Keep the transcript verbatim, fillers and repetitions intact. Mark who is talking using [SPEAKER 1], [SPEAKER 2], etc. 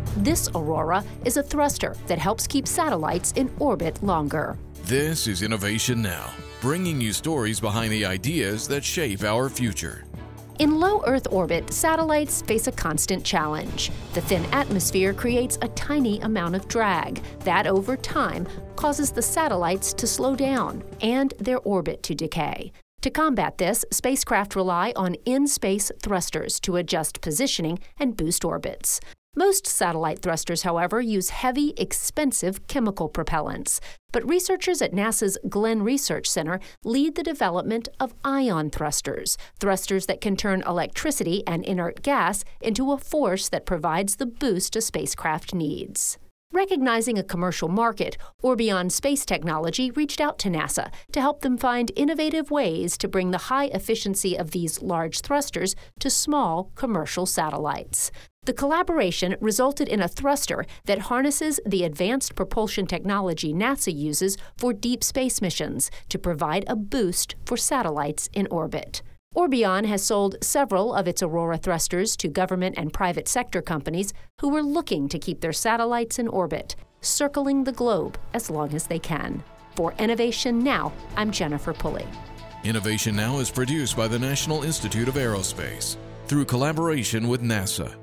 [SPEAKER 1] This Aurora is a thruster that helps keep satellites in orbit longer.
[SPEAKER 2] This is Innovation Now, bringing you stories behind the ideas that shape our future.
[SPEAKER 1] In low Earth orbit, satellites face a constant challenge. The thin atmosphere creates a tiny amount of drag that, over time, causes the satellites to slow down and their orbit to decay. To combat this, spacecraft rely on in-space thrusters to adjust positioning and boost orbits. Most satellite thrusters, however, use heavy, expensive chemical propellants. But researchers at NASA's Glenn Research Center lead the development of ion thrusters, thrusters that can turn electricity and inert gas into a force that provides the boost a spacecraft needs. Recognizing a commercial market, Orbion Space Technology reached out to NASA to help them find innovative ways to bring the high efficiency of these large thrusters to small commercial satellites. The collaboration resulted in a thruster that harnesses the advanced propulsion technology NASA uses for deep space missions to provide a boost for satellites in orbit. Orbion has sold several of its Aurora thrusters to government and private sector companies who were looking to keep their satellites in orbit, circling the globe as long as they can. For Innovation Now, I'm Jennifer Pulley.
[SPEAKER 2] Innovation Now is produced by the National Institute of Aerospace through collaboration with NASA.